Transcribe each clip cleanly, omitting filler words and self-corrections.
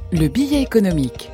Le billet économique.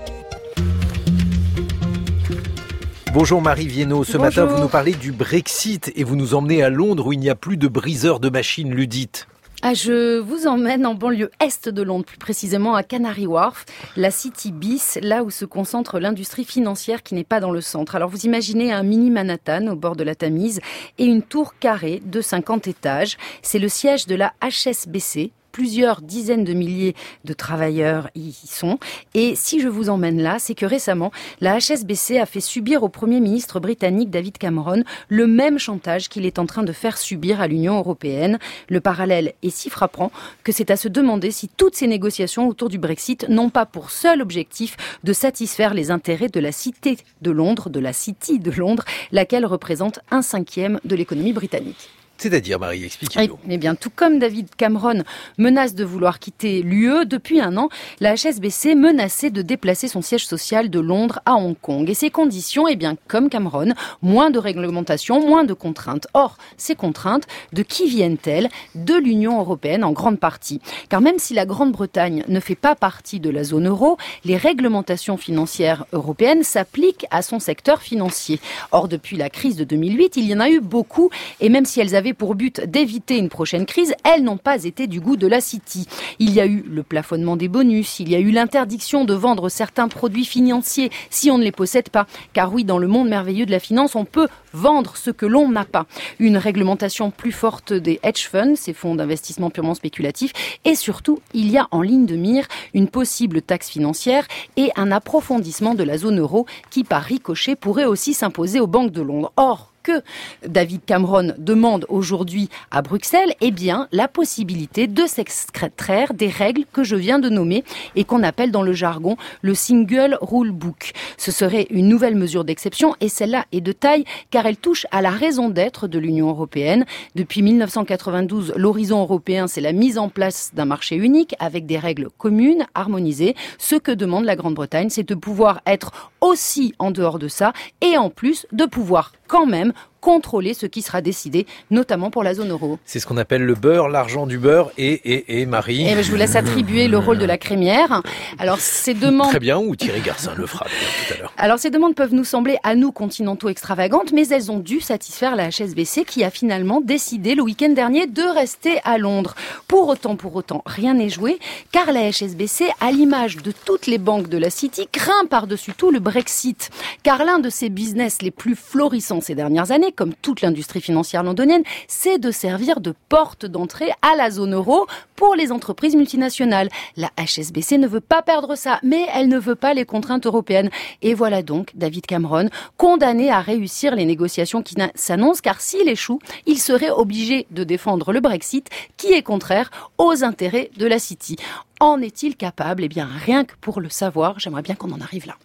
Bonjour Marie Viennot, ce Bonjour. matin vous nous parlez du Brexit et vous nous emmenez à Londres où il n'y a plus de briseurs de machines ludites. Je vous emmène en banlieue est de Londres, plus précisément à Canary Wharf, la City bis, là où se concentre l'industrie financière qui n'est pas dans le centre. Alors vous imaginez un mini Manhattan au bord de la Tamise et une tour carrée de 50 étages. C'est le siège de la HSBC. Plusieurs dizaines de milliers de travailleurs y sont. Et si je vous emmène là, c'est que récemment, la HSBC a fait subir au Premier ministre britannique David Cameron le même chantage qu'il est en train de faire subir à l'Union européenne. Le parallèle est si frappant que c'est à se demander si toutes ces négociations autour du Brexit n'ont pas pour seul objectif de satisfaire les intérêts de la Cité de Londres, de la City de Londres, laquelle représente 1/5 de l'économie britannique. C'est-à-dire, Marie, expliquez-nous. Eh bien, tout comme David Cameron menace de vouloir quitter l'UE, depuis un an, la HSBC menaçait de déplacer son siège social de Londres à Hong Kong. Et ces conditions, eh bien, comme Cameron, moins de réglementation, moins de contraintes. Or, ces contraintes, de qui viennent-elles? De l'Union européenne en grande partie. Car même si la Grande-Bretagne ne fait pas partie de la zone euro, les réglementations financières européennes s'appliquent à son secteur financier. Or, depuis la crise de 2008, il y en a eu beaucoup, et même si elles avaient pour but d'éviter une prochaine crise, elles n'ont pas été du goût de la City. Il y a eu le plafonnement des bonus, il y a eu l'interdiction de vendre certains produits financiers si on ne les possède pas. Car oui, dans le monde merveilleux de la finance, on peut vendre ce que l'on n'a pas. Une réglementation plus forte des hedge funds, ces fonds d'investissement purement spéculatifs. Et surtout, il y a en ligne de mire une possible taxe financière et un approfondissement de la zone euro qui, par ricochet, pourrait aussi s'imposer aux banques de Londres. Or, que David Cameron demande aujourd'hui à Bruxelles, eh bien, la possibilité de s'extraire des règles que je viens de nommer et qu'on appelle dans le jargon le Single Rule Book. Ce serait une nouvelle mesure d'exception et celle-là est de taille car elle touche à la raison d'être de l'Union européenne. Depuis 1992, l'horizon européen, c'est la mise en place d'un marché unique avec des règles communes, harmonisées. Ce que demande la Grande-Bretagne, c'est de pouvoir être aussi en dehors de ça et en plus de pouvoir quand même contrôler ce qui sera décidé, notamment pour la zone euro. C'est ce qu'on appelle le beurre, l'argent du beurre et Marie. Et je vous laisse attribuer le rôle de la crémière. Alors ces demandes... Très bien, ou Thierry Garcin le fera tout à l'heure. Alors ces demandes peuvent nous sembler à nous continentaux extravagantes, mais elles ont dû satisfaire la HSBC qui a finalement décidé le week-end dernier de rester à Londres. Pour autant, rien n'est joué, car la HSBC, à l'image de toutes les banques de la City, craint par-dessus tout le Brexit. Car l'un de ses business les plus florissants ces dernières années, comme toute l'industrie financière londonienne, c'est de servir de porte d'entrée à la zone euro pour les entreprises multinationales. La HSBC ne veut pas perdre ça, mais elle ne veut pas les contraintes européennes. Et voilà donc David Cameron condamné à réussir les négociations qui s'annoncent, car s'il échoue, il serait obligé de défendre le Brexit, qui est contraire aux intérêts de la City. En est-il capable? Eh bien, rien que pour le savoir, j'aimerais bien qu'on en arrive là.